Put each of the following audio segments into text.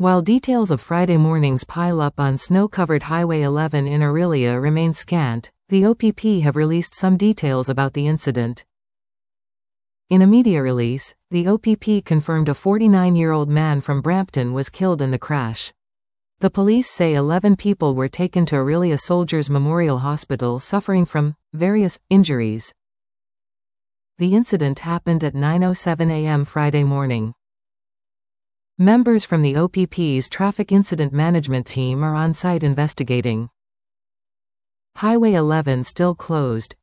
While details of Friday morning's pile-up on snow-covered Highway 11 in Orillia remain scant, the OPP have released some details about the incident. In a media release, the OPP confirmed a 49-year-old man from Brampton was killed in the crash. The police say 11 people were taken to Orillia Soldiers Memorial Hospital suffering from various injuries. The incident happened at 9:07 a.m. Friday morning. Members from the OPP's Traffic Incident Management Team are on site investigating. Highway 11 still closed.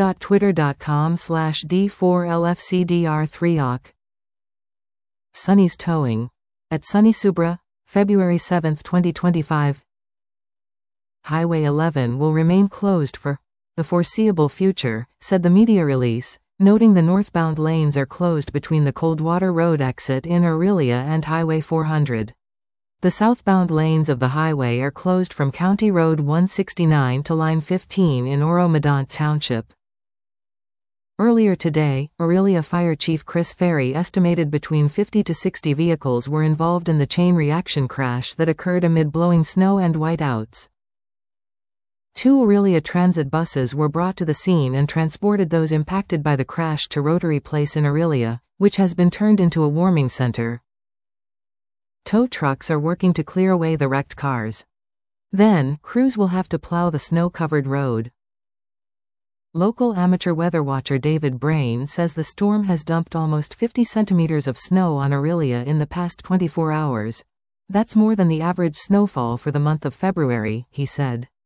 pic.twitter.com/D4LFCDR3OC. Sunny's towing. At Sunny Subra, February 7, 2025. Highway 11 will remain closed for the foreseeable future, said the media release, noting the northbound lanes are closed between the Coldwater Road exit in Orillia and Highway 400. The southbound lanes of the highway are closed from County Road 169 to Line 15 in Oro-Medonte Township. Earlier today, Orillia Fire Chief Chris Ferry estimated between 50 to 60 vehicles were involved in the chain reaction crash that occurred amid blowing snow and whiteouts. 2 Orillia Transit buses were brought to the scene and transported those impacted by the crash to Rotary Place in Orillia, which has been turned into a warming center. Tow trucks are working to clear away the wrecked cars. Then, crews will have to plow the snow-covered road. Local amateur weather watcher David Brain says the storm has dumped almost 50 centimeters of snow on Orillia in the past 24 hours. That's more than the average snowfall for the month of February, he said.